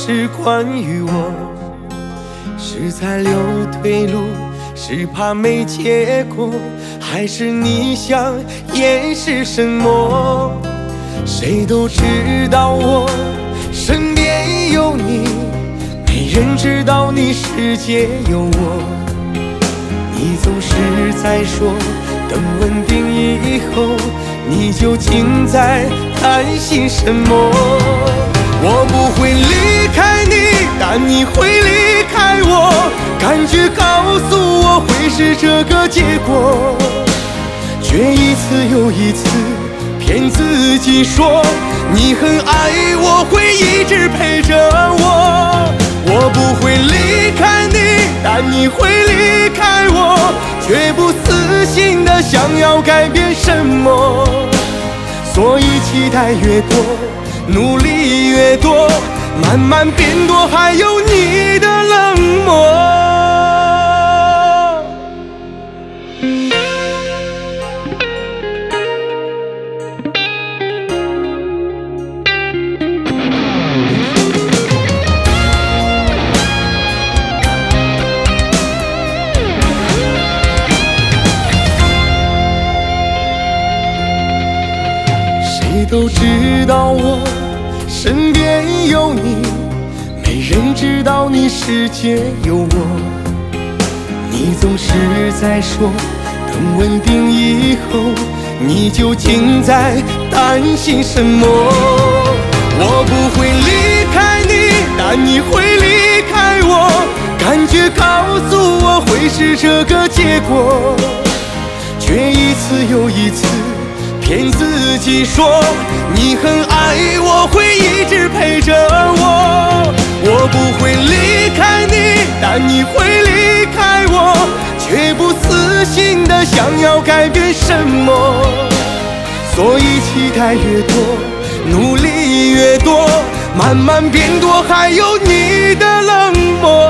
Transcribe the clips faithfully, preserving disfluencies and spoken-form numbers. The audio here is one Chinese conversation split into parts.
是关于我，是在留退路，是怕没结果，还是你想掩饰什么？谁都知道我身边有你，没人知道你世界有我。你总是在说等稳定以后，你究竟在担心什么？我不会离开你，但你会离开我，感觉告诉我会是这个结果，却一次又一次骗自己说你很爱我，会一直陪着我。我不会离开你，但你会离开我，却不死心的想要改变什么。所以期待越多，努力越多，慢慢变多，还有你的冷漠。谁都知道我身边有你，没人知道你世界有我。你总是在说等稳定以后，你究竟在担心什么？我不会离开你，但你会离开我，感觉告诉我会是这个结果，却一次又一次骗自己说你很爱我，会一直陪着我。我不会离开你，但你会离开我，却不死心的想要改变什么。所以期待越多，努力越多，慢慢变多，还有你的冷漠。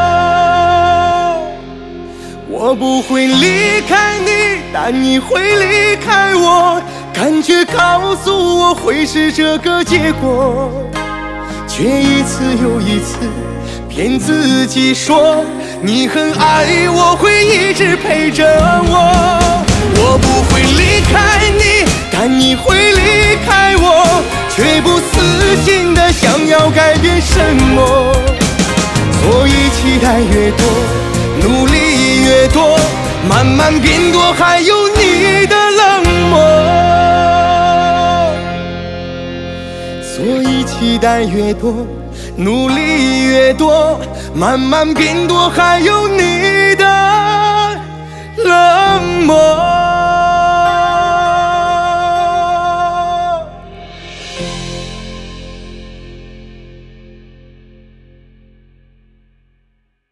我不会离开你，但你会离开我，感觉告诉我会是这个结果，却一次又一次骗自己说你很爱我，会一直陪着我。我不会离开你，但你会离开我，却不死心的想要改变什么。所以期待越多，努力越多，慢慢变多，还有你的冷漠。所以期待越多，努力越多，慢慢变多，还有你的冷漠。